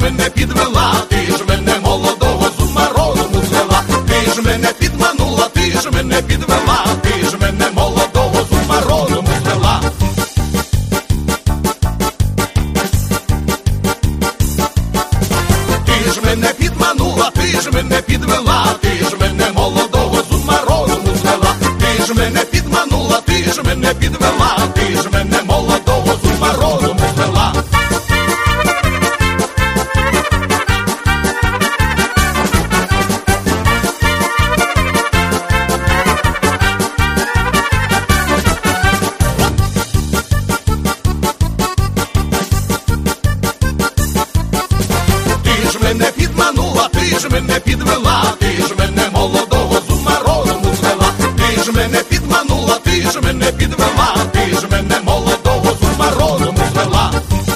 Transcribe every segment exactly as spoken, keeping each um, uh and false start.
мене підвела, ти ж мене молодого з ума розуму звела. Ти ж мене підманула, ти ж мене підвела, ти ж мене молодого з ума розуму звела. Ти ж мене підманула, ти ж мене підвела, ти ж мене молодого з ума розуму звела. Ти ж мене підманула, ти ж мене підвела, ти ж мене молодого з ума розуму звела. Ти ж мене підманула, ти ж мене підвела, ти ж мене молодого з ума розуму звела. Ти ж мене підманула, ти ж мене підвела, ти ж мене молодого з ума розуму звела.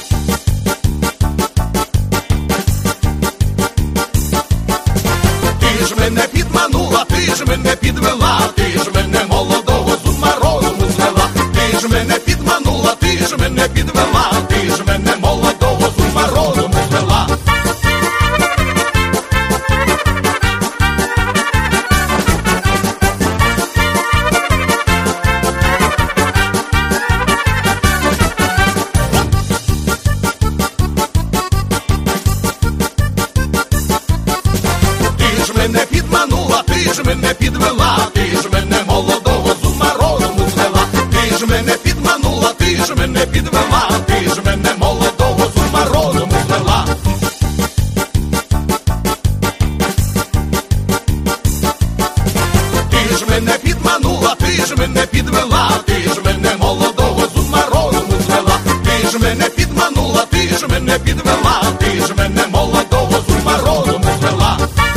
Ти ж мене підманула, ти ж мене підвела, ти ж мене молодого з ума розуму звела. Ти ж мене підманула, ти ж мене підвела, ти ж мене молодого з ума розуму звела. Ти ж мене підманула, ти ж мене підвела, ти ж мене молодого з ума розуму звела. Ти ж мене підманула, ти ж мене підвела, ти ж мене молодого з ума розуму звела. Ти ж мене підманула, ти ж мене підвела, ти ж мене молодого з ума розуму звела. Ти ж мене підманула, ти ж мене підвела, ти ж мене молодого з ума розуму звела.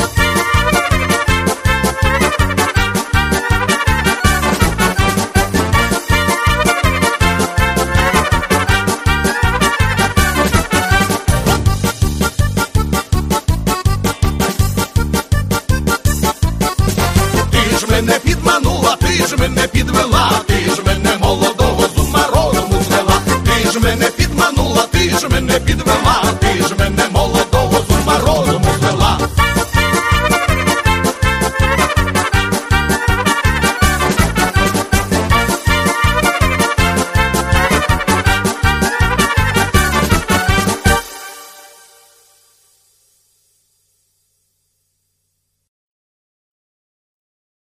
Ти ж мене підманула, ти ж мене підвела, ти ж мене молодого з ума розуму звела. Ти ж мене підманула, ти ж мене підвела, ти ж мене